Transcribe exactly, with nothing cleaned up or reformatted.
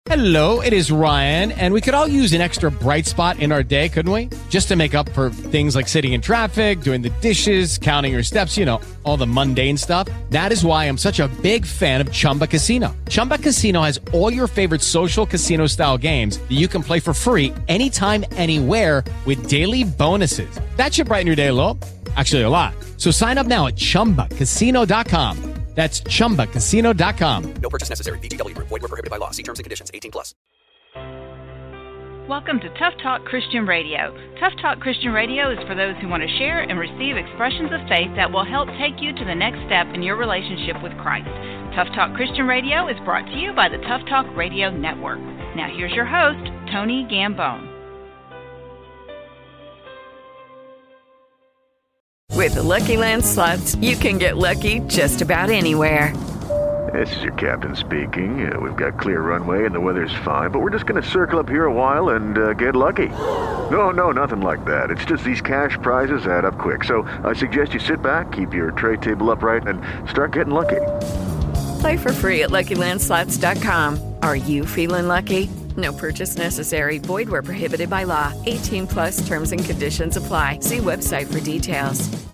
Hello, it is Ryan, and we could all use an extra bright spot in our day, couldn't we? Just to make up for things like sitting in traffic, doing the dishes, counting your steps, you know, all the mundane stuff. That is why I'm such a big fan of Chumba Casino. Chumba Casino has all your favorite social casino-style games that you can play for free anytime, anywhere with daily bonuses. That should brighten your day a little. Actually, a lot. So sign up now at chumba casino dot com. That's chumba casino dot com. No purchase necessary. V G W Group. Void where prohibited by law. See terms and conditions. eighteen plus. Welcome to Tough Talk Christian Radio. Tough Talk Christian Radio is for those who want to share and receive expressions of faith that will help take you to the next step in your relationship with Christ. Tough Talk Christian Radio is brought to you by the Tough Talk Radio Network. Now here's your host, Tony Gambone. With the Lucky Land Slots, you can get lucky just about anywhere. This is your captain speaking. Uh, we've got clear runway and the weather's fine, but we're just going to circle up here a while and uh, get lucky. No, no, nothing like that. It's just these cash prizes add up quick. So I suggest you sit back, keep your tray table upright, and start getting lucky. Play for free at Lucky Land Slots dot com. Are you feeling lucky? No purchase necessary. Void where prohibited by law. eighteen plus terms and conditions apply. See website for details.